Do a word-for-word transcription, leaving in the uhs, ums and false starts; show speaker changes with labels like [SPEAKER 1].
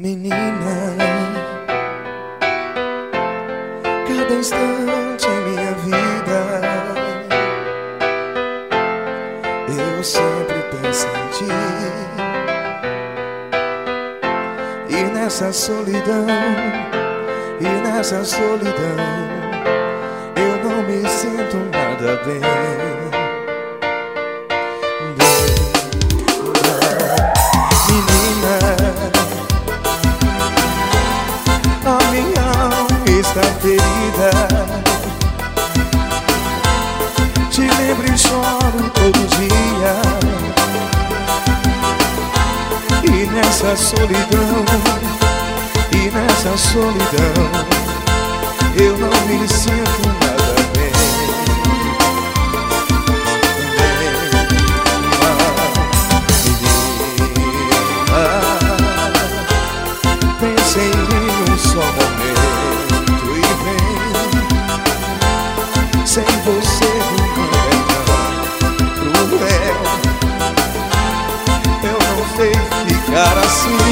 [SPEAKER 1] Menina, cada instante em minha vida eu sempre penso em ti. E nessa solidão, e nessa solidão eu não me sinto nada bem. Está ferida, te lembro e choro todo dia. E nessa solidão, e nessa solidão eu não me sinto nada bem. Menina, pense em mim um só momento. Sem você o mundo é tão cruel. Eu não sei ficar assim.